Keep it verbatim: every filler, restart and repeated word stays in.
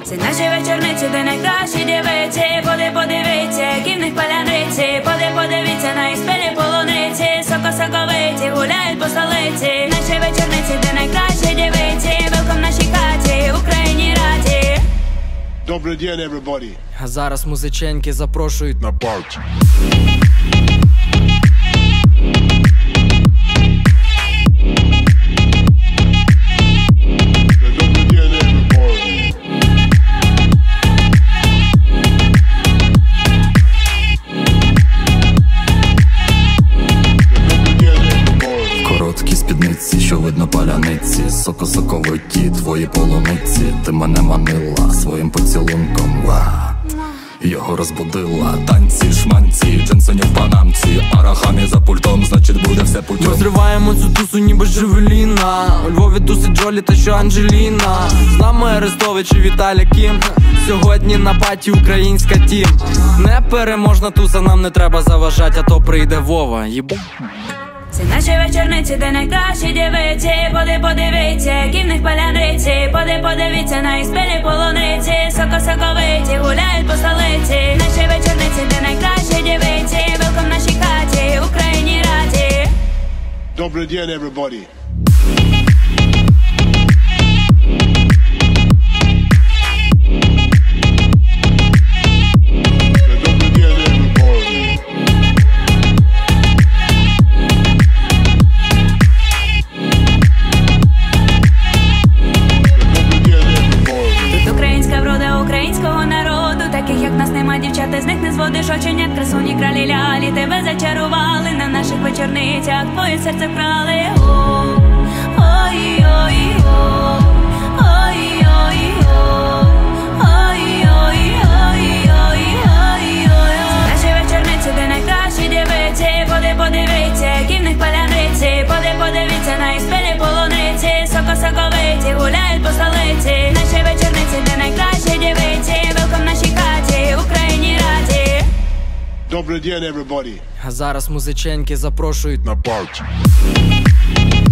Це наші вечорниці, де найкращі дівиці. Поди подивіться, які в них паляниці. Поди подивіться на їх спілі полуниці. Соко-соковиті гуляють по столиці. Наші вечорниці, де найкращі дівиці. Велком в нашій хаті, Україні раді. Добрий день, everybody. А зараз музиченьки запрошують на парті. Короткі спідниці, що видно паляниці. Соко-соковиті твої полуниці. Ти мене манила своїм поцілунком. Ва. Його розбудила. Танці, шманці, джинсоні в панамці. Арахамі за пультом, значить буде все путем. Ми зриваємо цю тусу ніби Джевеліна. У Львові тусить Джолі та що Анджеліна. З нами Арестович і Віталя Кім. Сьогодні на паті українська тім. Непереможна туса, нам не треба заважать, а то прийде Вова. Єбу. Це наші вечорниці, де найкращі дівиці. Поди подивіться, які в них паляниці. Поди подивіться на їх спілі полуниці. Соко-соковиті гуляють по столиці. Наші вечорниці, де найкращі дівиці. Велком в нашій хаті, Україні раді. Добрий день, everybody. Дівчата з них не зводиш оченят, красуні кралі лялі. Тебе зачарували на наших вечорницях, твоє серце вкрали. Ой-ой-ой, ой-ой-ой, ой-ой-ой. Наші вечорниці, де найкращі дівиці. Поди подивіться, які в них паляниці. Поди подивіться на їх спілі полуниці. Соко-соковиті гуляють по столиці. Наші вечорниці, де найкращі дівиці. Велком в нашій хаті, Україні раді. Добрий день, everybody. А зараз музиченьки запрошують на парті.